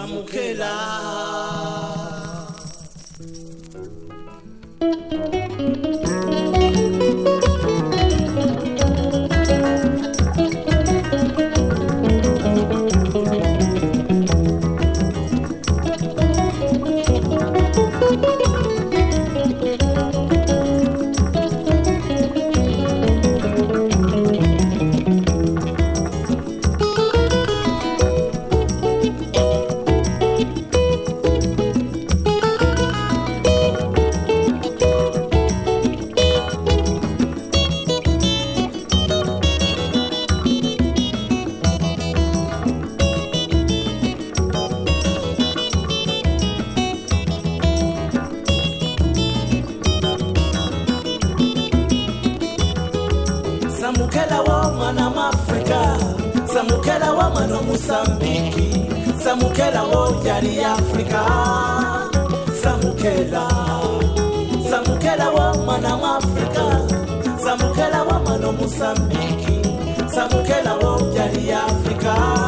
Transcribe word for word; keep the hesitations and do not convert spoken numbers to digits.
Samukela. Samukela wa mwana Afrika, Samukela wa mwana Mozambiki, Samukela wa yari Afrika. Samukela, Samukela wa mwana Afrika, Samukela wa mwana Mozambiki, Samukela wa yari Afrika.